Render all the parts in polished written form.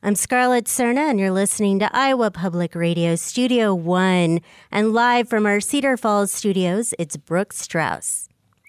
I'm Scarlett Cerna, and you're listening to Iowa Public Radio Studio One. And live from our Cedar Falls studios, it's Brooke Strauss.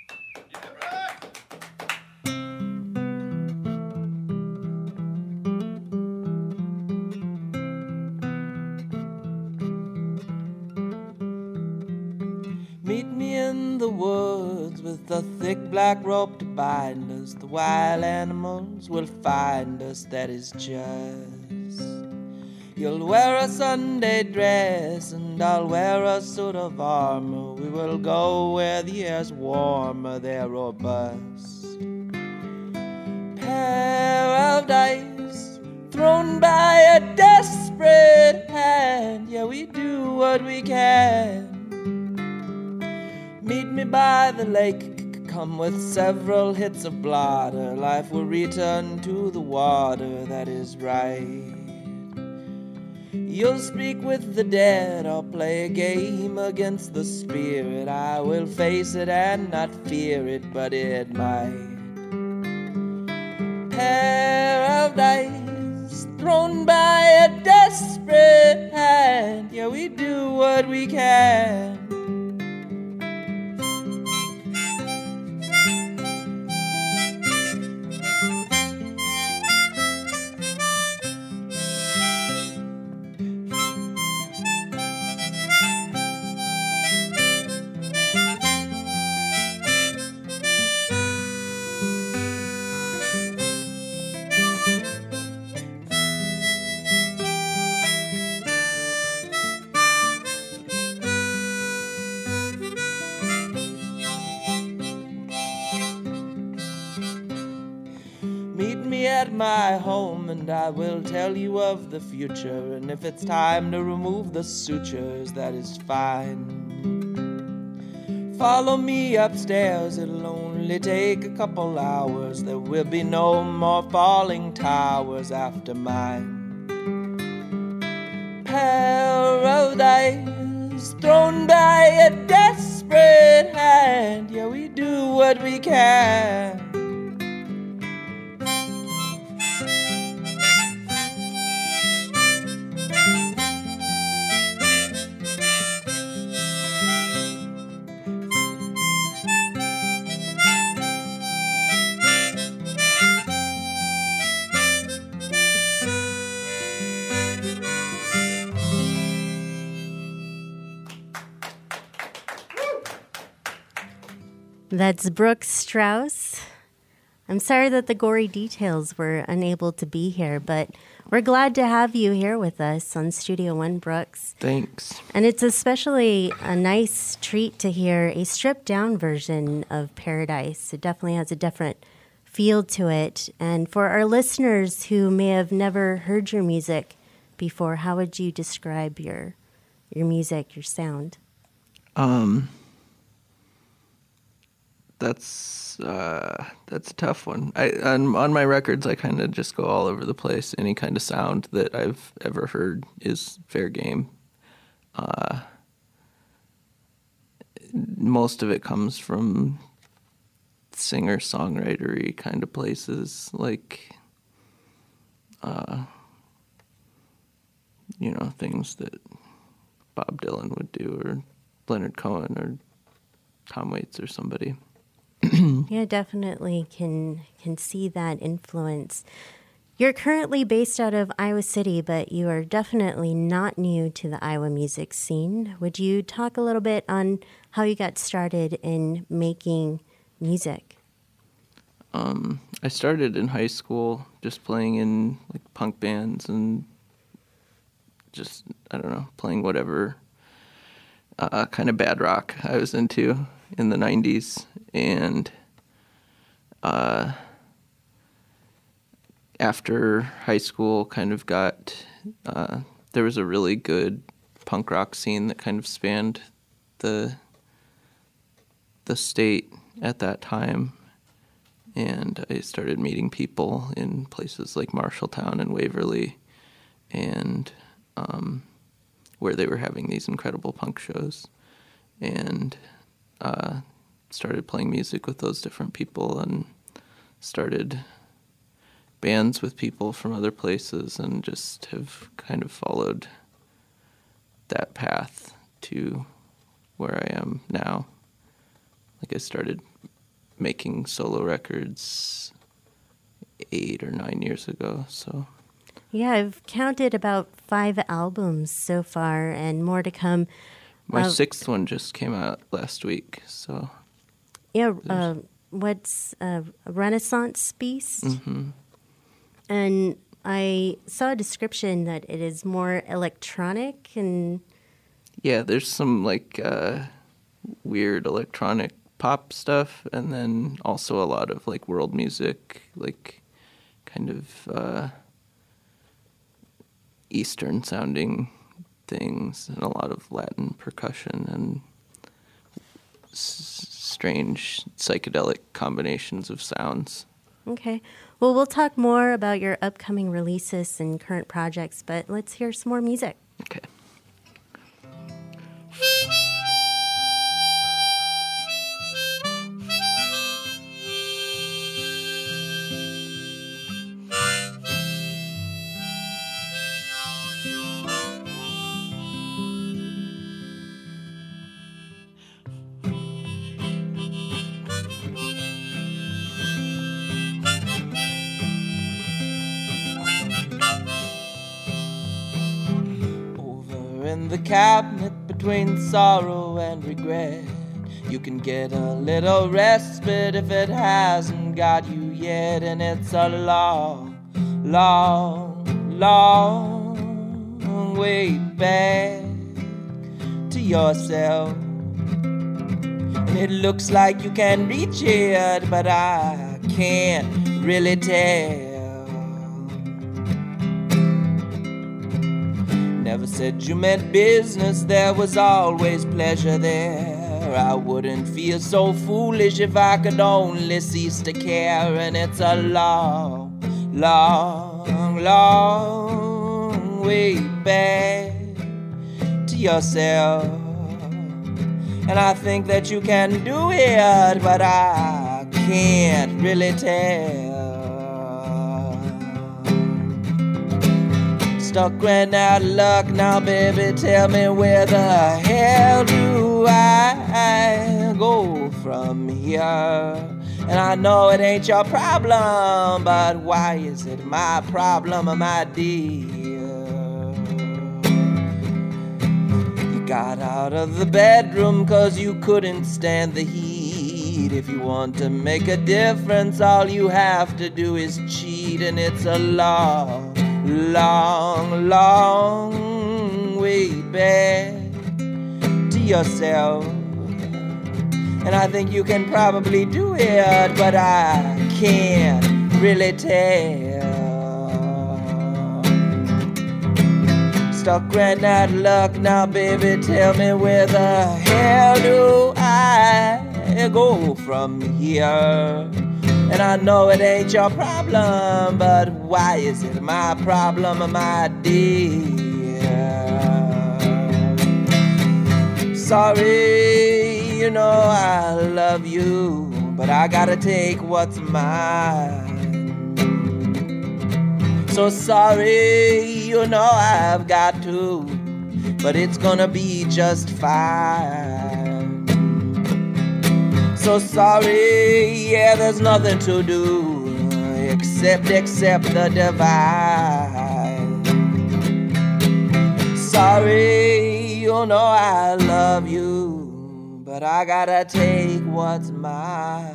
Meet me in the woods with a thick black rope to bind us. The wild animals will find us, that is just. You'll wear a Sunday dress and I'll wear a suit of armor. We will go where the air's warmer, they're robust. Pair of dice thrown by a desperate hand. Yeah, we do what we can. Meet me by the lake, come with several hits of blotter. Life will return to the water, that is right. You'll speak with the dead, I'll play a game against the spirit. I will face it and not fear it, but it might. Pair of dice thrown by a desperate hand. Yeah, we do what we can. At my home and I will tell you of the future, and if it's time to remove the sutures, that is fine. Follow me upstairs, it'll only take a couple hours. There will be no more falling towers after mine. Pair of dice thrown by a desperate hand. Yeah, we do what we can. That's Brooke Strauss. I'm sorry that the gory details were unable to be here, but we're glad to have you here with us on Studio One, Brooks. Thanks. And it's especially a nice treat to hear a stripped-down version of Paradise. It definitely has a different feel to it. And for our listeners who may have never heard your music before, how would you describe your music, your sound? That's a tough one. On my records, I kind of just go all over the place. Any kind of sound that I've ever heard is fair game. Most of it comes from singer-songwritery kind of places, like, things that Bob Dylan would do, or Leonard Cohen, or Tom Waits, or somebody. Yeah, definitely can see that influence. You're currently based out of Iowa City, but you are definitely not new to the Iowa music scene. Would you talk a little bit on how you got started in making music? I started in high school just playing in like punk bands and just, playing whatever kind of bad rock I was into in the 90s. And after high school kind of there was a really good punk rock scene that kind of spanned the state at that time. And I started meeting people in places like Marshalltown and Waverly, and where they were having these incredible punk shows. And started playing music with those different people and started bands with people from other places and just have kind of followed that path to where I am now. Like I started making solo records 8 or 9 years ago, so. Yeah, I've counted about 5 albums so far and more to come. My 6th one just came out last week, so. Yeah, what's Renaissance Beast? Mm-hmm. And I saw a description that it is more electronic and... Yeah, there's some like weird electronic pop stuff, and then also a lot of like world music, like kind of Eastern sounding things, and a lot of Latin percussion and strange psychedelic combinations of sounds. Okay. Well, we'll talk more about your upcoming releases and current projects, but let's hear some more music. Okay. In the cabinet between sorrow and regret, you can get a little respite if it hasn't got you yet. And it's a long, long, long way back to yourself. And it looks like you can reach it, but I can't really tell. Never said you meant business, there was always pleasure there. I wouldn't feel so foolish if I could only cease to care. And it's a long, long, long way back to yourself. And I think that you can do it, but I can't really tell. Stuck ran out of luck now, baby, tell me where the hell do I go from here? And I know it ain't your problem, but why is it my problem, my dear? You got out of the bedroom 'cause you couldn't stand the heat. If you want to make a difference, all you have to do is cheat. And it's a long, long, long way back to yourself. And I think you can probably do it, but I can't really tell. Stuck right out of luck now, baby, tell me where the hell do I go from here? And I know it ain't your problem, but why is it my problem, my dear? Sorry, you know I love you, but I gotta take what's mine. So sorry, you know I've got to, but it's gonna be just fine. So sorry, yeah, there's nothing to do except the divine. Sorry, you know I love you, but I gotta take what's mine.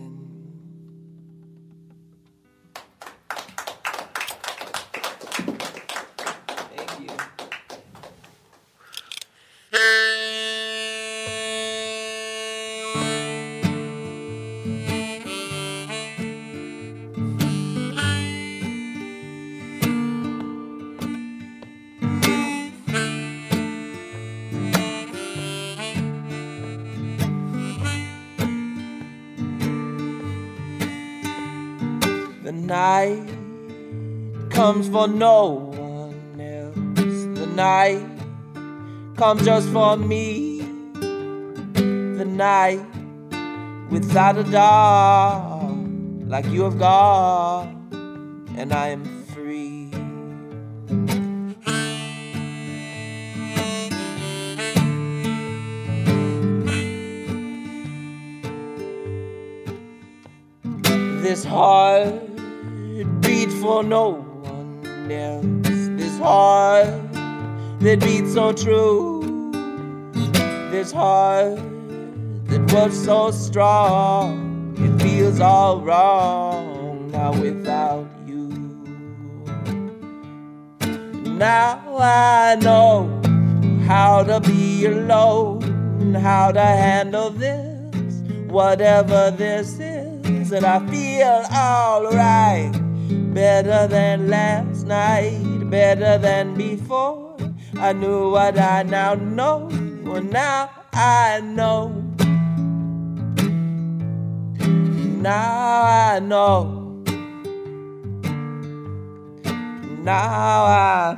Thank you. The night comes for no one else. The night comes just for me. The night without a dawn, like you have gone. and I am free. This heart beat for no one else. This heart that beats so true. This heart that was so strong. It feels all wrong now without you. Now I know how to be alone, how to handle this, whatever this is. And I feel alright, better than last night, better than before. I knew what I now know, well now I know. Now I know. Now I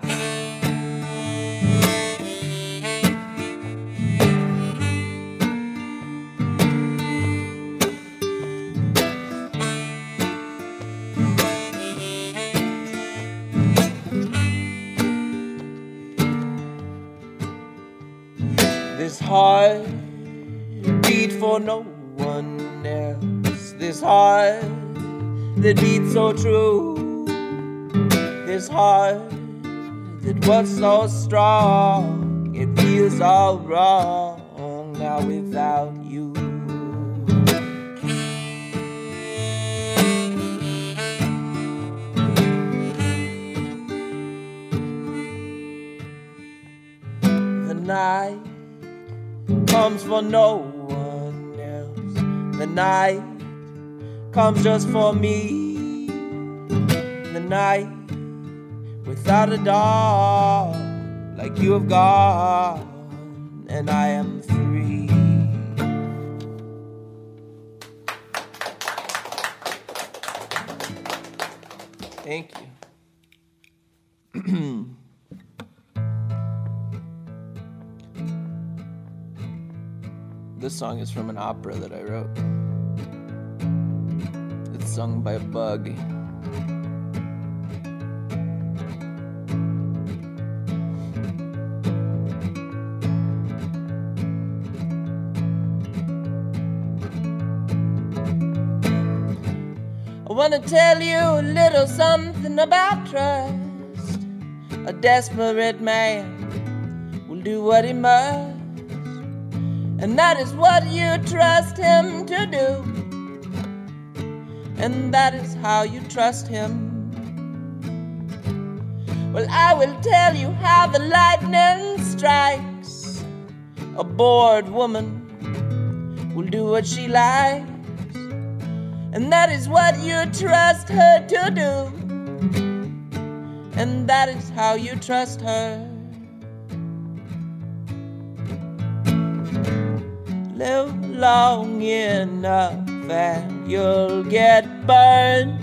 This heart beat for no one else. This heart that beats so true. This heart that was so strong. It feels all wrong now without you. The night comes for no one else. The night comes just for me. The night without a dawn, like you have gone, and I am free. Thank you. This song is from an opera that I wrote. It's sung by a bug. I want to tell you a little something about trust. A desperate man will do what he must. And that is what you trust him to do. And that is how you trust him. Well, I will tell you how the lightning strikes. A bored woman will do what she likes. And that is what you trust her to do. And that is how you trust her. Live long enough and you'll get burned.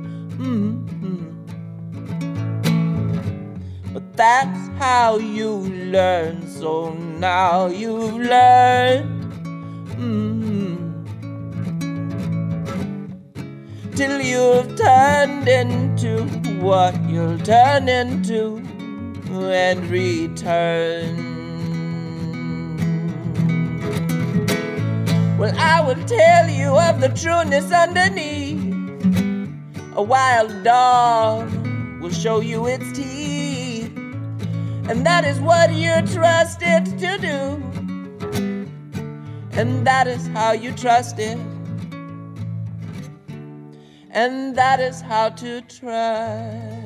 But that's how you learn. So now you've learned. Till you've turned into what you'll turn into and return. Well, I will tell you of the trueness underneath. A wild dog will show you its teeth. And that is what you trust it to do. And that is how you trust it. And that is how to trust.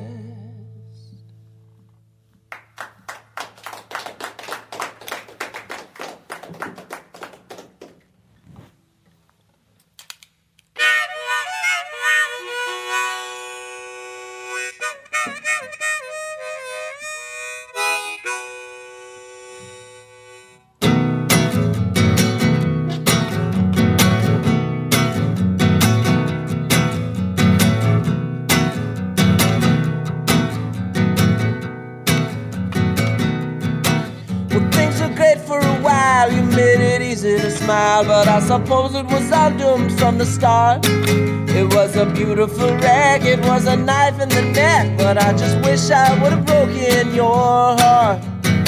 To smile, but I suppose it was all doomed from the start. It was a beautiful wreck, it was a knife in the neck, but I just wish I would have broken your heart.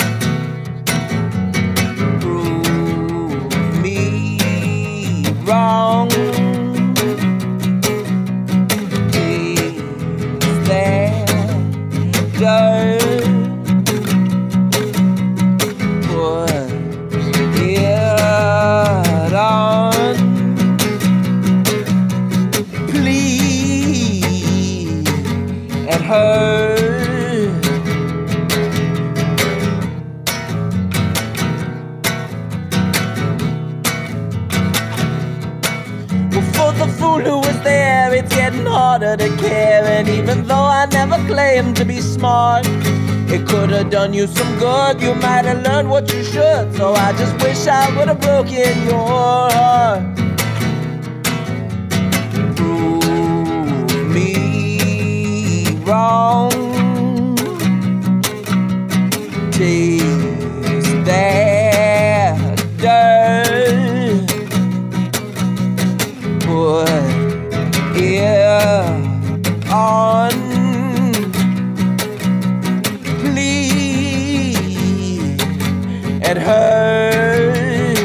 Prove me wrong. Is there dirt? Harder to care, and even though I never claimed to be smart, it could have done you some good. You might have learned what you should, so I just wish I would have broken your heart. Prove me wrong. Taste that dirt. Put on, please, it hurts.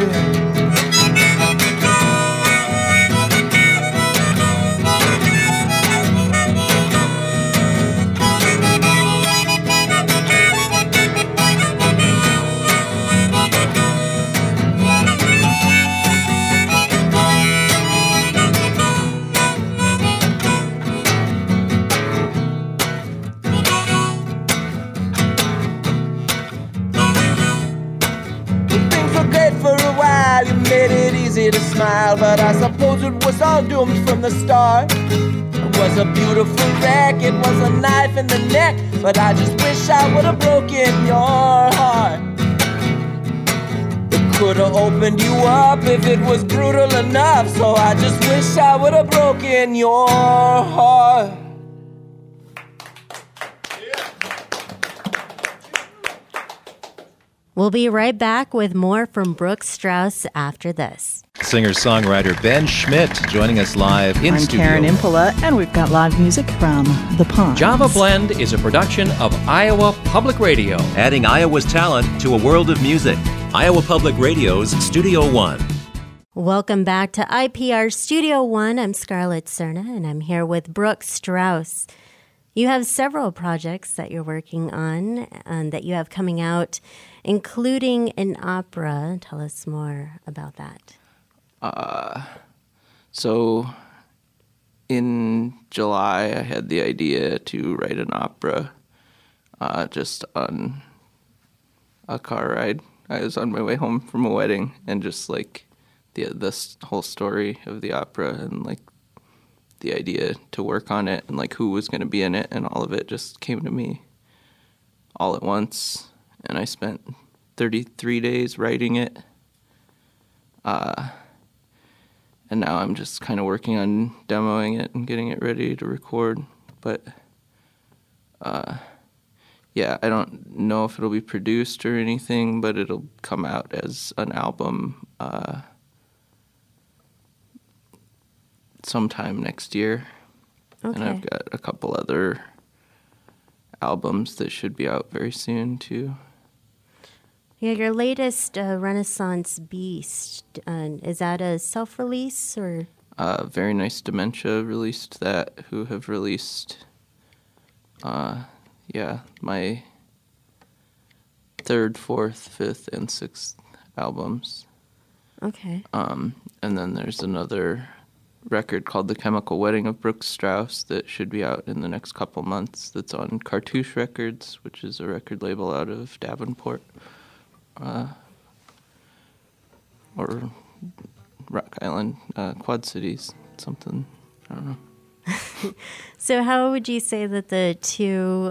To smile, but I suppose it was all doomed from the start. It was a beautiful wreck, it was a knife in the neck, but I just wish I would have broken your heart. It could have opened you up if it was brutal enough, so I just wish I would have broken your heart. We'll be right back with more from Brooke Strauss after this. Singer-songwriter Ben Schmidt joining us live in studio. I'm Karen Impola, and we've got live music from The Ponds. Java Blend is a production of Iowa Public Radio. Adding Iowa's talent to a world of music. Iowa Public Radio's Studio One. Welcome back to IPR Studio One. I'm Scarlett Cerna, and I'm here with Brooke Strauss. You have several projects that you're working on and that you have coming out, including an opera. Tell us more about that. So in July, I had the idea to write an opera just on a car ride. I was on my way home from a wedding, and just like this whole story of the opera and like the idea to work on it and like who was going to be in it and all of it just came to me all at once. And I spent 33 days writing it. And now I'm just kind of working on demoing it and getting it ready to record. But, yeah, I don't know if it'll be produced or anything, but it'll come out as an album sometime next year. Okay. And I've got a couple other albums that should be out very soon, too. Yeah, your latest Renaissance Beast, is that a self-release or? Very Nice Dementia released that, who have released, my 3rd, 4th, 5th, and 6th albums. Okay. And then there's another record called The Chemical Wedding of Brooke Strauss that should be out in the next couple months that's on Cartouche Records, which is a record label out of Davenport. Or Rock Island, Quad Cities, something, I don't know. So how would you say that the two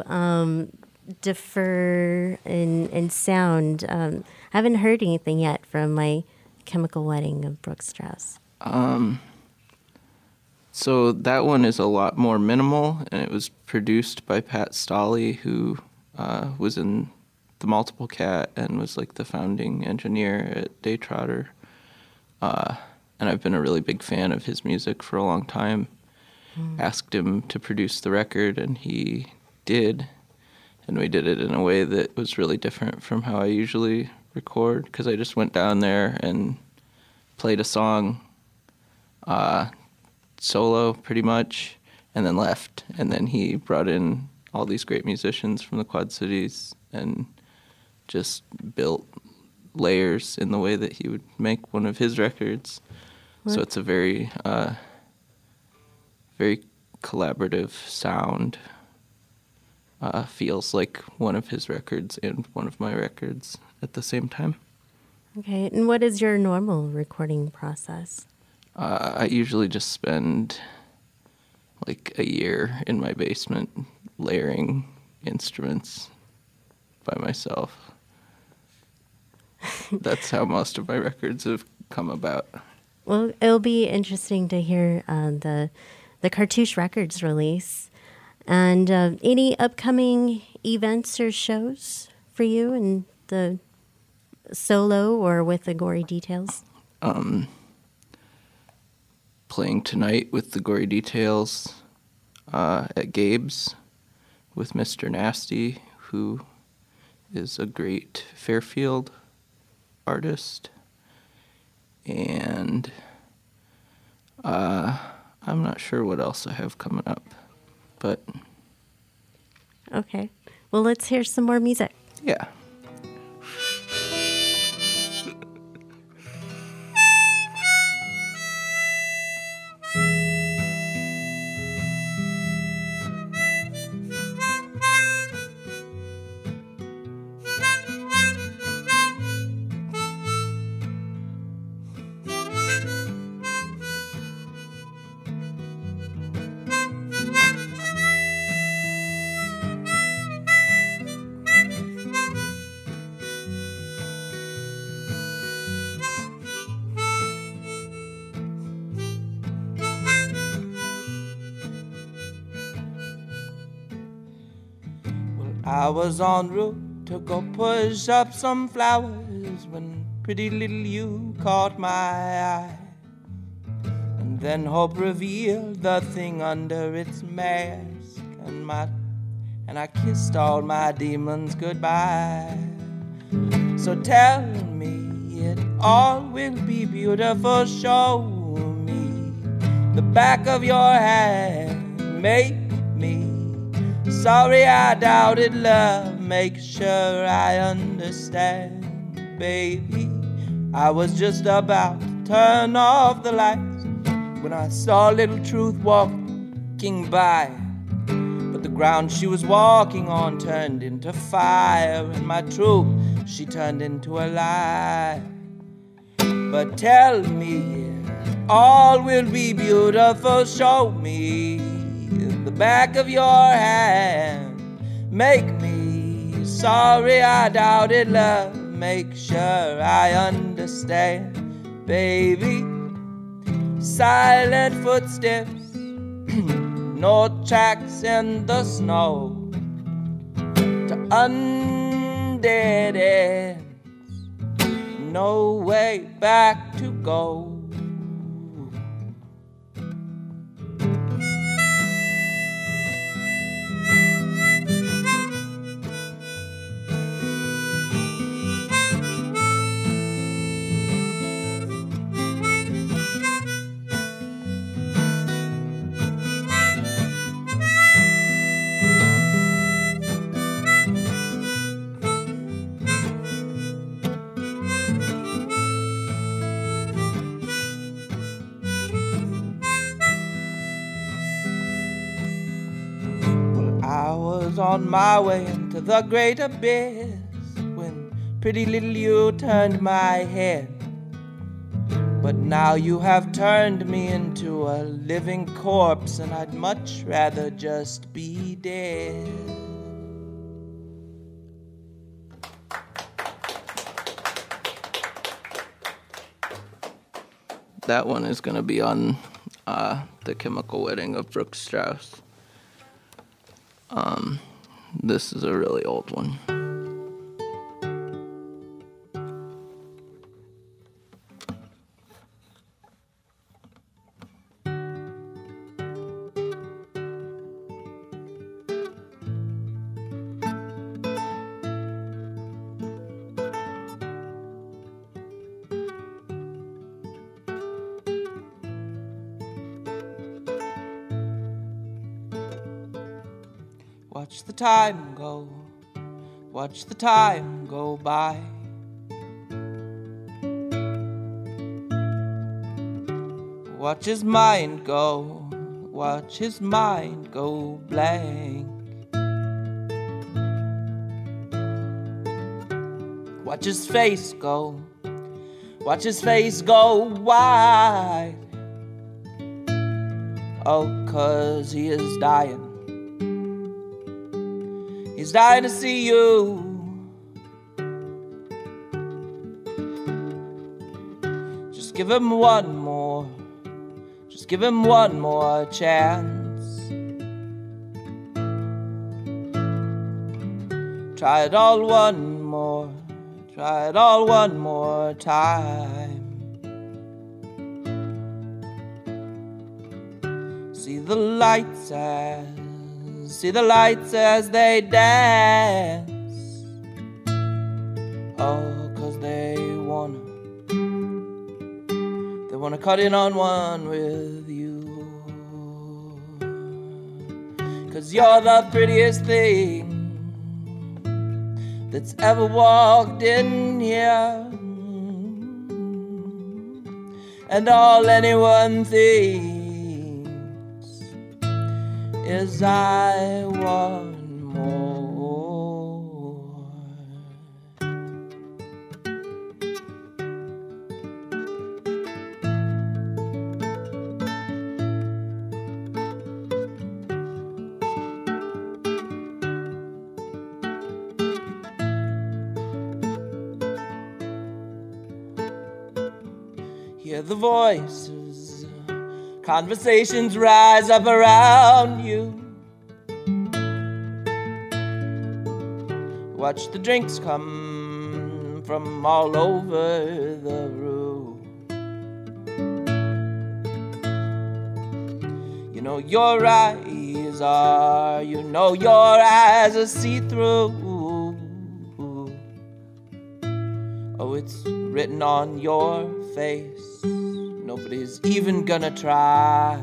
differ in sound? I haven't heard anything yet from My Chemical Wedding of Brooke Strauss. So that one is a lot more minimal, and it was produced by Pat Stolley, who was in The Multiple Cat and was like the founding engineer at Daytrotter. And I've been a really big fan of his music for a long time. asked him to produce the record, and he did. And we did it in a way that was really different from how I usually record, because I just went down there and played a song solo pretty much, and then left. And then he brought in all these great musicians from the Quad Cities and just built layers in the way that he would make one of his records. What? So it's a very, very collaborative sound. Feels like one of his records and one of my records at the same time. Okay, and what is your normal recording process? I usually just spend like a year in my basement layering instruments by myself. That's how most of my records have come about. Well, it'll be interesting to hear the Cartouche Records release. And any upcoming events or shows for you in the solo or with the Gory Details? Playing tonight with the Gory Details at Gabe's with Mr. Nasty, who is a great Fairfield artist. And I'm not sure what else I have coming up. But okay. Well, let's hear some more music. Yeah. I was en route to go push up some flowers when pretty little you caught my eye. And then hope revealed the thing under its mask, and I kissed all my demons goodbye. So tell me it all will be beautiful. Show me the back of your hand. Make me sorry I doubted love. Make sure I understand. Baby, I was just about to turn off the lights when I saw little Truth walking by. But the ground she was walking on turned into fire, and my truth, she turned into a lie. But tell me all will be beautiful. Show me the back of your hand. Make me sorry I doubted love. Make sure I understand. Baby, silent footsteps, no tracks in the snow, to undead ends, no way back to go. I was on my way into the great abyss when pretty little you turned my head. But now you have turned me into a living corpse, and I'd much rather just be dead. That one is going to be on The Chemical Wedding of Brooke Strauss. This is a really old one. Watch the time go, watch the time go by. Watch his mind go, watch his mind go blank. Watch his face go, watch his face go wide. Oh, 'cause he is dying. He's dying to see you. Just give him one more, just give him one more chance. Try it all one more, try it all one more time. See the lights as they dance. Oh, 'cause they wanna cut in on one with you. 'Cause you're the prettiest thing that's ever walked in here. And all anyone thinks is I want more. Hear the voices, conversations rise up around you. Watch the drinks come from all over the room. You know your eyes are, you know your eyes are see-through. Oh, it's written on your face. Nobody's even gonna try.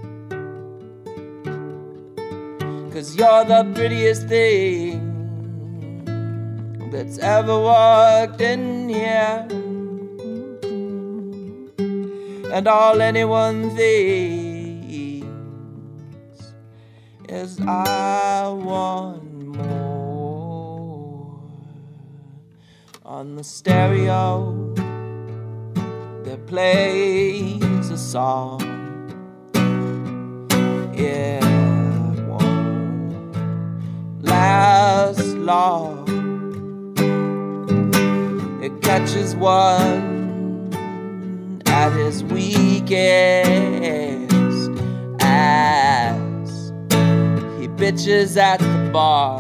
'Cause you're the prettiest thing that's ever walked in here. And all anyone thinks is I want more. On the stereo there plays a song. It won't last long. It catches one at his weakest as he bitches at the bar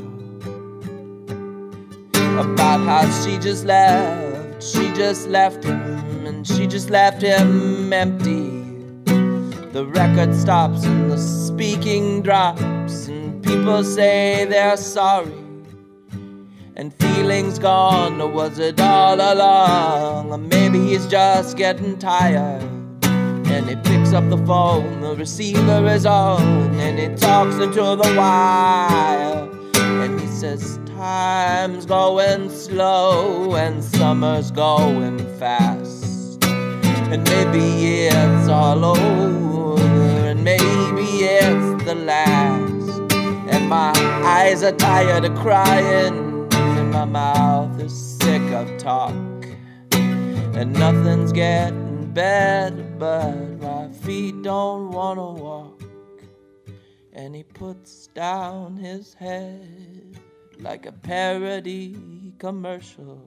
about how she just left him, and she just left him empty. The record stops and the speaking drops, and people say they're sorry, and feelings gone. Or was it all along? Or maybe he's just getting tired, and he picks up the phone, the receiver is on, and he talks into the wire, and he says, time's going slow and summer's going fast, and maybe it's all over, and maybe it's the last, and my eyes are tired of crying, and my mouth is sick of talk, and nothing's getting better, but my feet don't wanna walk. And he puts down his head like a parody commercial.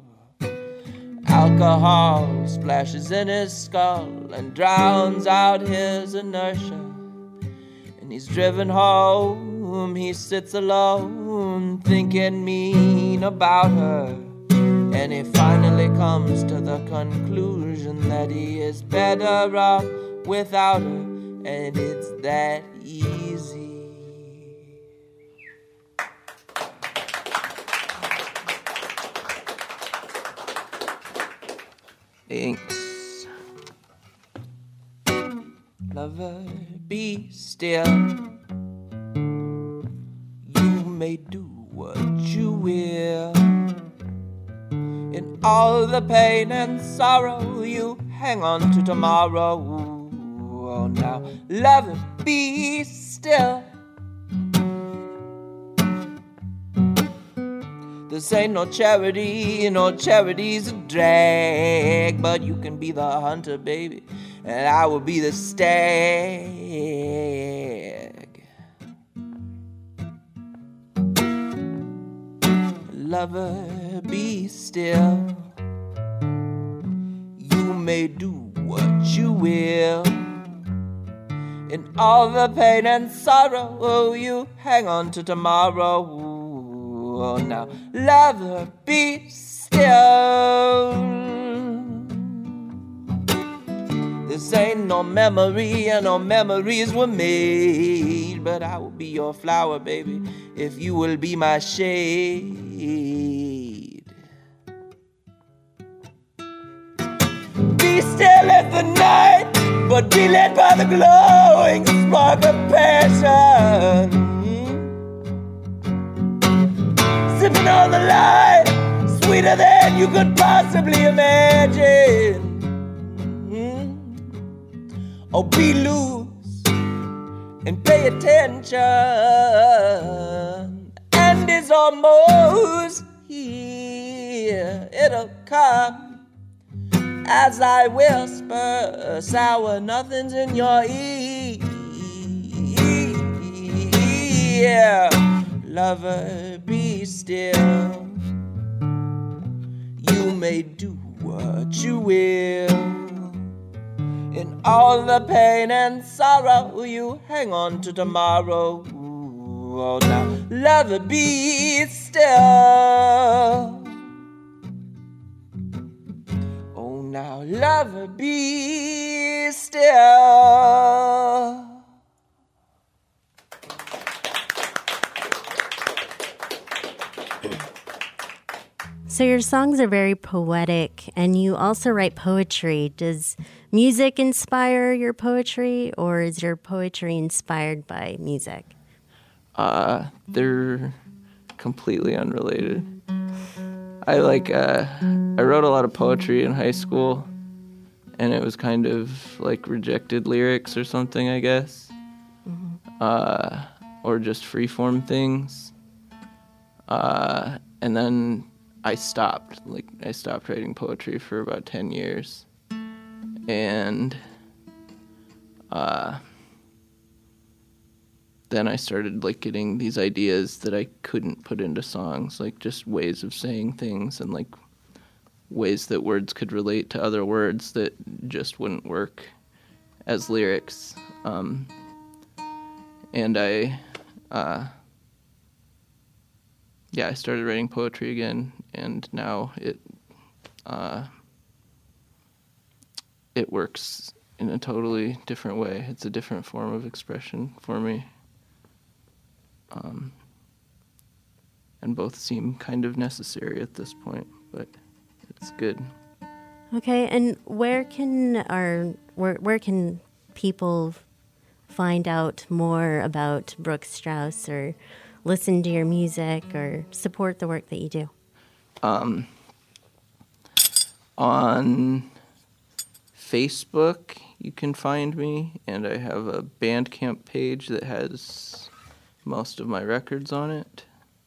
Alcohol splashes in his skull and drowns out his inertia. And he's driven home, he sits alone, thinking mean about her. And he finally comes to the conclusion that he is better off without her. And it's that easy. Thanks. Lover, be still. You may do what you will. In all the pain and sorrow, you hang on to tomorrow. Oh, now, love and be still. This ain't no charity's a drag. But you can be the hunter, baby, and I will be the stag. Lover, be still. You may do what you will. In all the pain and sorrow, you hang on to tomorrow. Oh, now, lover, be still. This ain't no memory, and no memories were made. But I will be your flower, baby, if you will be my shade. Be still in the night, but be led by the glowing spark of passion. Sipping on the light, sweeter than you could possibly imagine. Oh, be loose and pay attention. And it's almost here. It'll come as I whisper sour nothings in your ear. Lover, be still. You may do what you will. In all the pain and sorrow, you hang on to tomorrow. Oh, now, lover, be still. Oh, now, lover, be still. So your songs are very poetic, and you also write poetry. Does music inspire your poetry, or is your poetry inspired by music? They're completely unrelated. I wrote a lot of poetry in high school, and it was kind of like rejected lyrics or something, I guess. Or just freeform things. And then I stopped writing poetry for about 10 years. And then I started getting these ideas that I couldn't put into songs, just ways of saying things and ways that words could relate to other words that just wouldn't work as lyrics. And I started writing poetry again, and now it works in a totally different way. It's a different form of expression for me. And both seem kind of necessary at this point, but it's good. Okay, and where can people find out more about Brooke Strauss, or listen to your music, or support the work that you do? On Facebook, you can find me, and I have a Bandcamp page that has most of my records on it.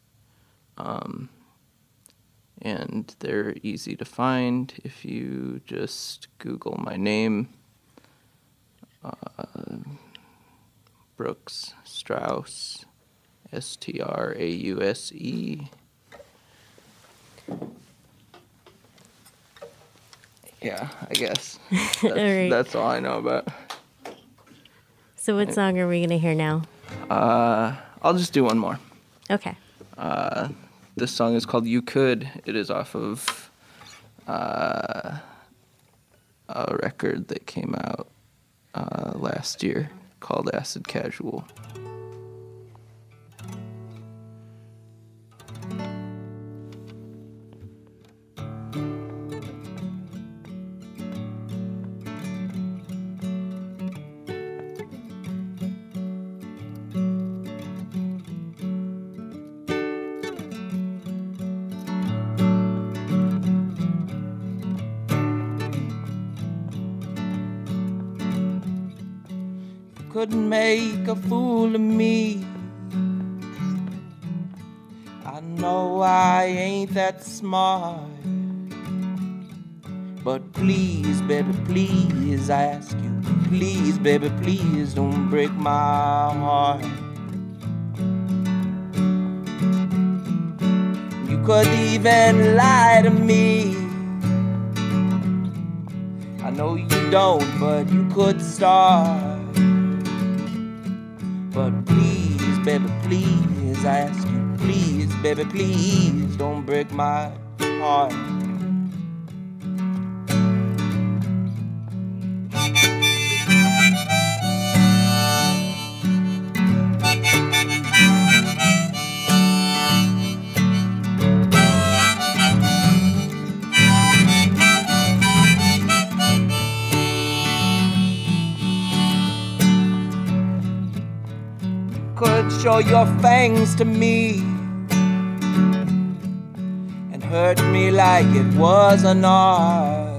And they're easy to find if you just Google my name, Brooks Strauss, Strause. Yeah, I guess. That's all I know about. So what song are we going to hear now? I'll just do one more. Okay. This song is called You Could. It is off of a record that came out last year called Acid Casual. couldn't make a fool of me. I know I ain't that smart, but please, baby, please, I ask you, please, baby, please don't break my heart. You could even lie to me. I know you don't, but you could start. But please, baby, please, I ask you, please, baby, please don't break my heart. Could show your fangs to me and hurt me like it was an art.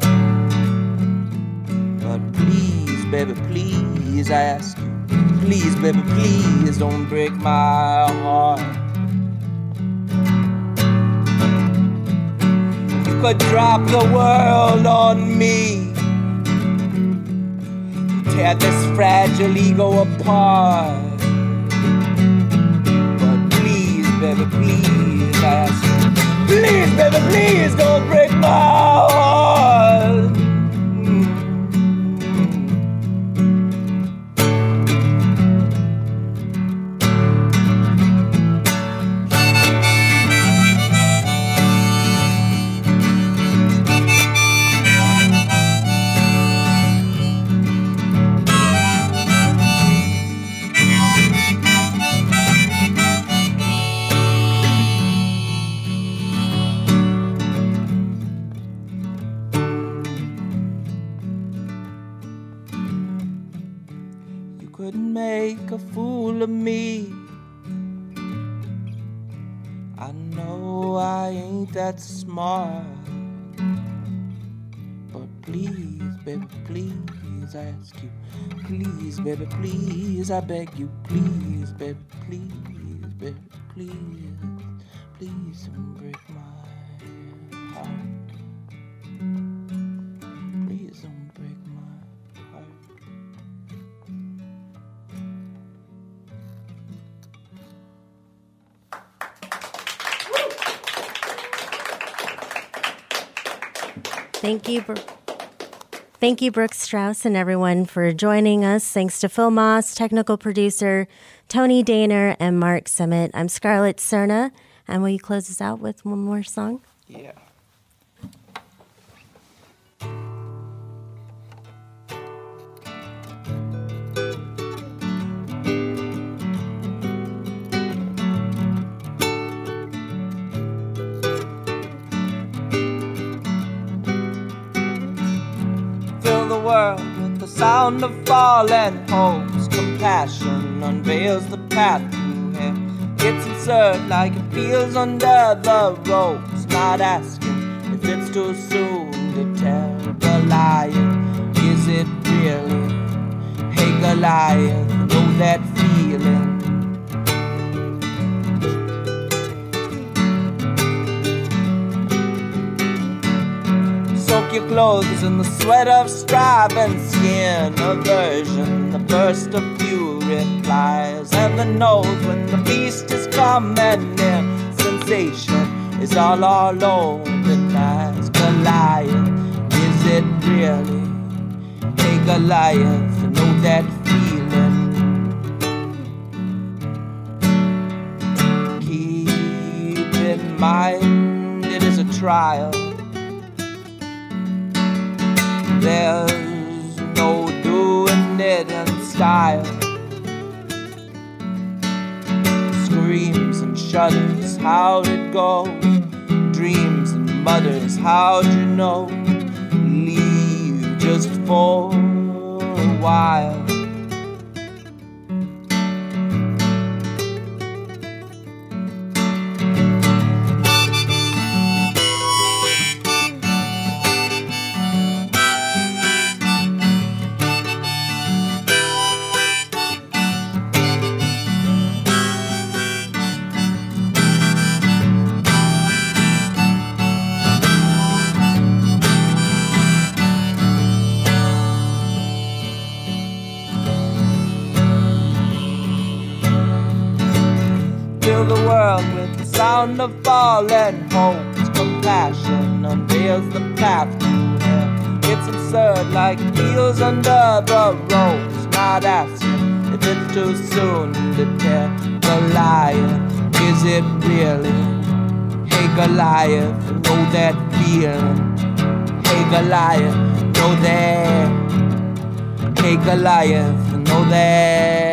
But please, baby, please, I ask you, please, baby, please don't break my heart. You could drop the world on me, tear this fragile ego apart. Baby, please, I ask you, please, baby, please don't break my heart. Couldn't make a fool of me. I know I ain't that smart, but please, baby, please, I ask you, please, baby, please, I beg you, please, baby, please, baby, please, please don't break my heart. Please don't break my heart. Thank you, Brooke Strauss and everyone for joining us. Thanks to Phil Moss, technical producer, Tony Daner, and Mark Summit. I'm Scarlett Cerna, and will you close us out with one more song? Yeah. With the sound of falling hopes, compassion unveils the path through him. It's absurd like it feels under the ropes, not asking if it's too soon to tell Goliath, is it really? Hey Goliath, know that feeling. Soak your clothes in the sweat of striving skin, aversion, the burst of fury flies. Heaven knows when the beast is coming in, sensation is all over the night. Goliath, is it really? Hey Goliath, know that feeling. Keep in mind it is a trial. There's no doing it in style. Screams and shudders, how'd it go? Dreams and mutters, how'd you know? Leave just for a while. on the fallen hopes. Compassion unveils the path to hell. It's absurd like heels under the ropes. Not asking if it's too soon to tell. Goliath, is it really? Hey Goliath, know that feeling. Hey Goliath, know that. Hey Goliath, know that.